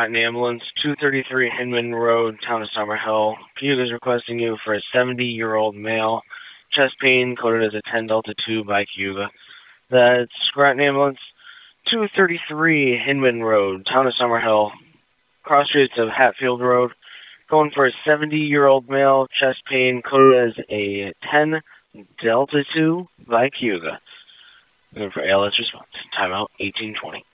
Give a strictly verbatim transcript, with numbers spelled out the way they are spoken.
Scranton Ambulance, two thirty-three Hinman Road, Town of Summerhill. Cayuga is requesting you for a seventy-year-old male, chest pain, coded as a ten Delta two by Cayuga. That's Scranton Ambulance, two thirty-three Hinman Road, Town of Summerhill, cross streets of Hatfield Road. Going for a seventy-year-old male, chest pain, coded as a ten Delta two by Cayuga. Going for A L S response. Timeout eighteen twenty.